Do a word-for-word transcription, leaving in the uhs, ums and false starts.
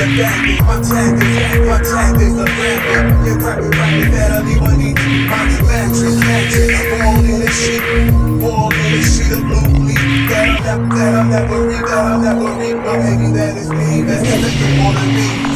the tactics, my tactics, my tactics are rampant. You're rapping, rapping better, leave money, money, mattress, mattress. Born in the sheet, born in the sheet of blue leaf. That I'll never, that I'll never read, that I'll never read. My baby, that is me, that's the thing you wanna be.